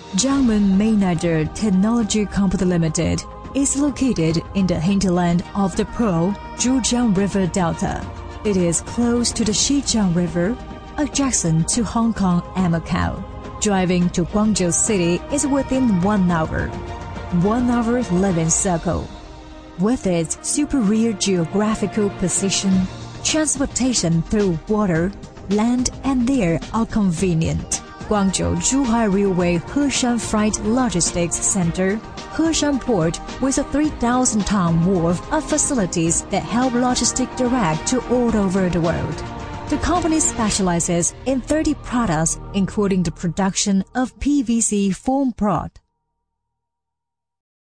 Jiangmen Maynard Technology Company Limited is located in the hinterland of the Pearl Zhujiang River Delta. It is close to the Xijiang River, adjacent to Hong Kong and Macau. Driving to Guangzhou City is within 1 hour. 1 hour living circle. With its superior geographical position, transportation through water, land and air are convenient. Guangzhou-Zhuhai Railway Heshan Freight Logistics Center, Heshan Port with a 3,000-ton wharf of facilities that help logistics direct to all over the world. The company specializes in 30 products, including the production of PVC foam prod.